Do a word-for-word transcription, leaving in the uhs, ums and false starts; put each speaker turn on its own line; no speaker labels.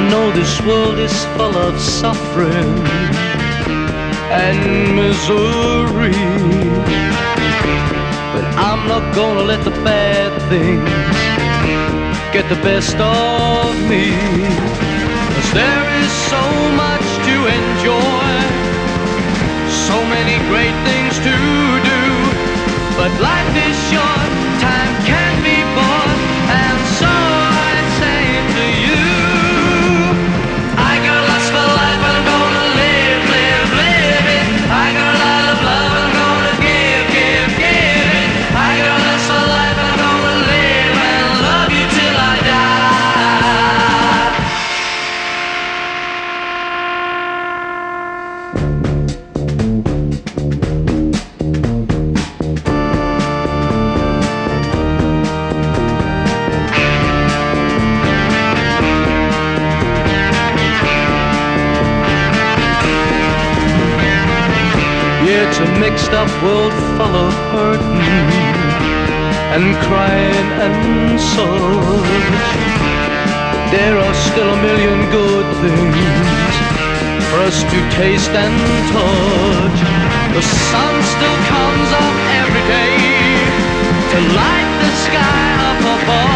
know this world is full of suffering and misery, but I'm not gonna let the bad things get the best of me. 'Cause there is so much to enjoy, so many great things to do, but life is short, time can't be bought, and so I say to you, I got lots for life, I'm gonna live, live, live it. I got a lot of love, I'm gonna give, give, give it. I got lots for life, I'm gonna live and love you till I die. It's a mixed up world full of hurting and crying and such. There are still a million good things for us to taste and touch. The sun still comes up every day to light the sky up above.